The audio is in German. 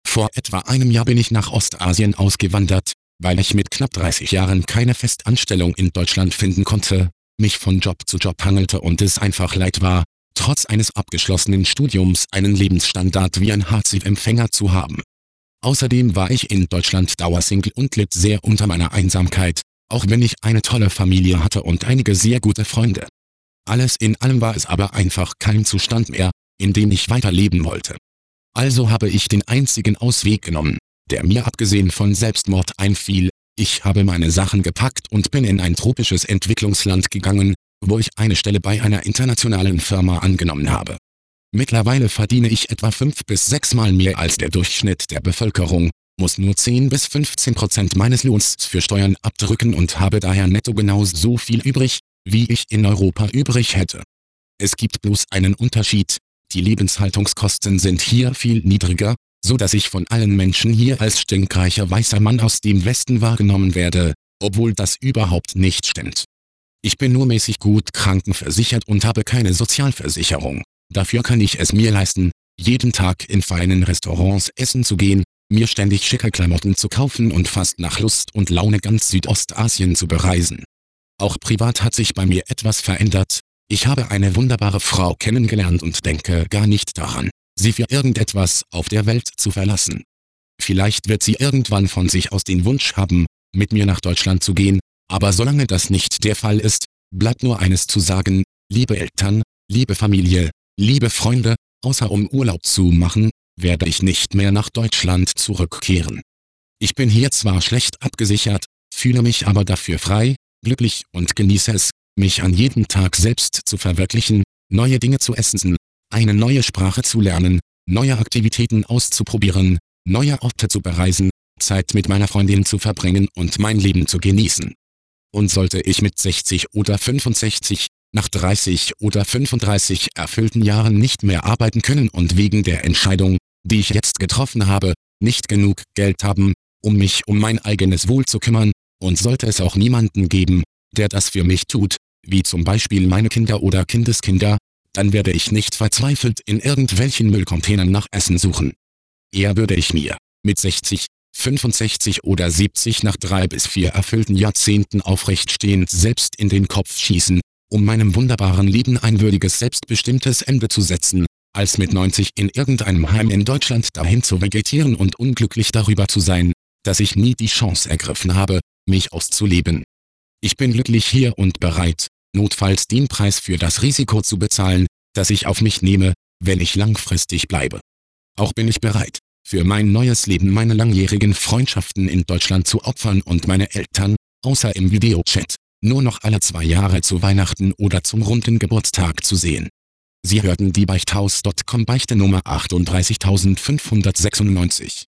Vor etwa einem Jahr bin ich nach Ostasien ausgewandert, weil ich mit knapp 30 Jahren keine Festanstellung in Deutschland finden konnte, mich von Job zu Job hangelte und es einfach leid war, trotz eines abgeschlossenen Studiums einen Lebensstandard wie ein Hartz-IV-Empfänger zu haben. Außerdem war ich in Deutschland Dauersingle und litt sehr unter meiner Einsamkeit, auch wenn ich eine tolle Familie hatte und einige sehr gute Freunde. Alles in allem war es aber einfach kein Zustand mehr, in dem ich weiterleben wollte. Also habe ich den einzigen Ausweg genommen, der mir abgesehen von Selbstmord einfiel: Ich habe meine Sachen gepackt und bin in ein tropisches Entwicklungsland gegangen, wo ich eine Stelle bei einer internationalen Firma angenommen habe. Mittlerweile verdiene ich etwa 5 bis 6 Mal mehr als der Durchschnitt der Bevölkerung, muss nur 10 bis 15% meines Lohns für Steuern abdrücken und habe daher netto genau so viel übrig, wie ich in Europa übrig hätte. Es gibt bloß einen Unterschied: Die Lebenshaltungskosten sind hier viel niedriger, so dass ich von allen Menschen hier als stinkreicher weißer Mann aus dem Westen wahrgenommen werde, obwohl das überhaupt nicht stimmt. Ich bin nur mäßig gut krankenversichert und habe keine Sozialversicherung. Dafür kann ich es mir leisten, jeden Tag in feinen Restaurants essen zu gehen, mir ständig schicke Klamotten zu kaufen und fast nach Lust und Laune ganz Südostasien zu bereisen. Auch privat hat sich bei mir etwas verändert. Ich habe eine wunderbare Frau kennengelernt und denke gar nicht daran, sie für irgendetwas auf der Welt zu verlassen. Vielleicht wird sie irgendwann von sich aus den Wunsch haben, mit mir nach Deutschland zu gehen, aber solange das nicht der Fall ist, bleibt nur eines zu sagen: Liebe Eltern, liebe Familie, liebe Freunde, außer um Urlaub zu machen, werde ich nicht mehr nach Deutschland zurückkehren. Ich bin hier zwar schlecht abgesichert, fühle mich aber dafür frei, glücklich und genieße es, mich an jedem Tag selbst zu verwirklichen, neue Dinge zu essen, eine neue Sprache zu lernen, neue Aktivitäten auszuprobieren, neue Orte zu bereisen, Zeit mit meiner Freundin zu verbringen und mein Leben zu genießen. Und sollte ich mit 60 oder 65, nach 30 oder 35 erfüllten Jahren nicht mehr arbeiten können und wegen der Entscheidung, die ich jetzt getroffen habe, nicht genug Geld haben, um mich um mein eigenes Wohl zu kümmern, und sollte es auch niemanden geben, der das für mich tut, wie zum Beispiel meine Kinder oder Kindeskinder, dann werde ich nicht verzweifelt in irgendwelchen Müllcontainern nach Essen suchen. Eher würde ich mir, mit 60, 65 oder 70 nach 3 bis 4 erfüllten Jahrzehnten aufrechtstehend selbst in den Kopf schießen, um meinem wunderbaren Leben ein würdiges selbstbestimmtes Ende zu setzen, als mit 90 in irgendeinem Heim in Deutschland dahin zu vegetieren und unglücklich darüber zu sein, dass ich nie die Chance ergriffen habe, mich auszuleben. Ich bin glücklich hier und bereit, notfalls den Preis für das Risiko zu bezahlen, das ich auf mich nehme, wenn ich langfristig bleibe. Auch bin ich bereit, für mein neues Leben meine langjährigen Freundschaften in Deutschland zu opfern und meine Eltern, außer im Videochat, nur noch alle 2 Jahre zu Weihnachten oder zum runden Geburtstag zu sehen. Sie hörten die Beichthaus.com Beichte Nummer 38596.